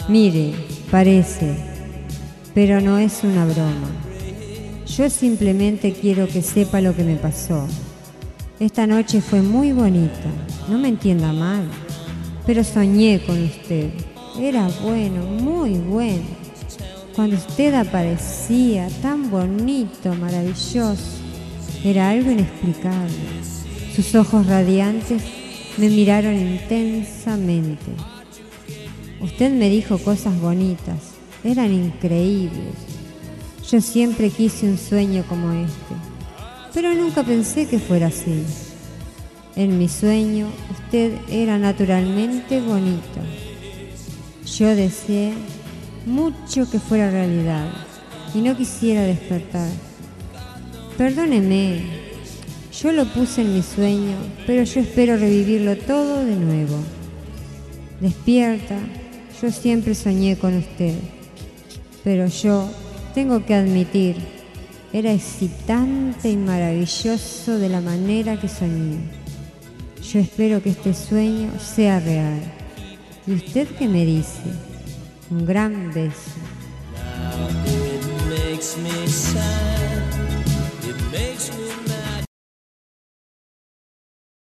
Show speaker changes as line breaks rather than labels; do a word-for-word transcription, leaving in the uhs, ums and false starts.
Mire, parece, pero no es una broma. Yo simplemente quiero que sepa lo que me pasó. Esta noche fue muy bonita, no me entienda mal, pero soñé con usted. Era bueno, muy bueno. Cuando usted aparecía, tan bonito, maravilloso, era algo inexplicable. Sus ojos radiantes me miraron intensamente. Usted me dijo cosas bonitas, eran increíbles. Yo siempre quise un sueño como este, pero nunca pensé que fuera así. En mi sueño, usted era naturalmente bonito. Yo deseé mucho que fuera realidad y no quisiera despertar. Perdóneme, yo lo puse en mi sueño, pero yo espero revivirlo todo de nuevo. Despierta, yo siempre soñé con usted, pero yo tengo que admitir, era excitante y maravilloso de la manera que soñé. Yo espero que este sueño sea real. ¿Y usted qué me dice? Un gran beso.
Now it makes me sad, it makes me